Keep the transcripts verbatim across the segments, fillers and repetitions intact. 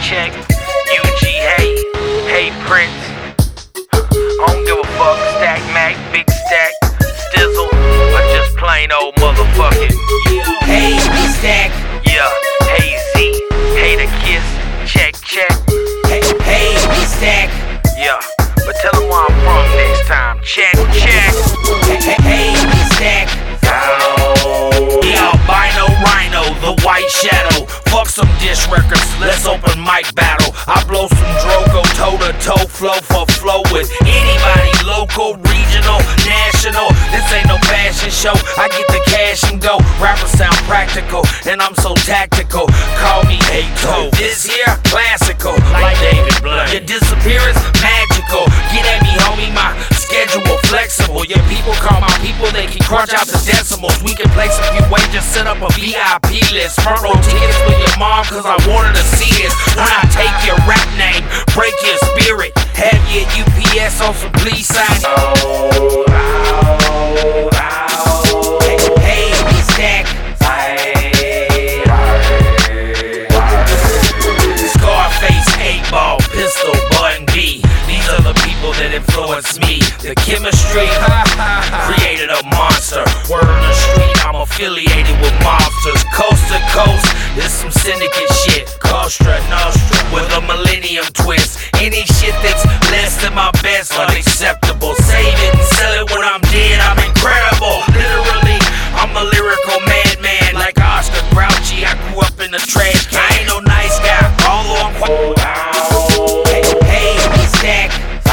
check. U G, hey, hey Prince. I don't give a fuck. Stack Mac, Big Stack, Stizzle, or just plain old motherfucking. Hey, Stack. Yeah, hey Z, hey the Kiss, check, check. Hey, hey, Stack. Yeah, but tell them where I'm from next time. Check, check. Hey, hey, hey, Stack. Yeah, Albino Rhino, the White Shadow. Fuck some dish records, let's open mic battle. I blow some Drogo toe to toe, flow for flow with anybody, local, regional, national. This ain't no fashion show. I get the cash and go. Rappers sound practical, and I'm so tactical. Call me Ato. This here, classical, like David Blunt. Your disappearance, magical. Get at me, homie, my schedule flexible. Your people call my people, they can crunch out the decimals. We can place a few ways, just set up a V I P list. Front row tickets for your mom, cause I want her to see this. When I take your rap name, break your spirit, have your U P S on some please sign. Oh, ow, ow. Hey, hey, Stack. Scarface, eight ball, pistol, button B. These are the people that influence me. The chemistry created a monster. Word on the street, I'm affiliated with monsters. Coast to coast, this some syndicate shit. Costa Nostra with a millennium twist. Any shit that's less than my best, unacceptable. Save it and sell it when I'm dead, I'm incredible. Literally, I'm a lyrical madman. Like Oscar Grouchy, I grew up in the trash can. I ain't no nice guy, although I'm quite. Hey, hey, Stack.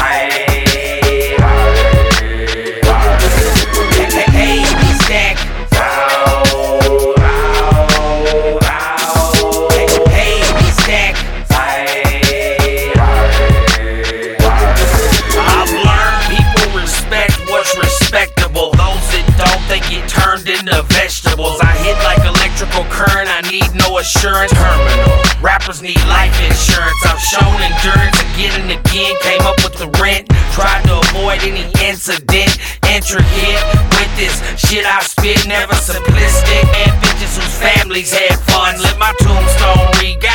Into vegetables, I hit like electrical current. I need no assurance. Terminal rappers need life insurance. I've shown endurance again and again. Came up with the rent. Tried to avoid any incident. Intricate with this shit I spit. Never simplistic. And bitches whose families had fun. Let my tombstone read.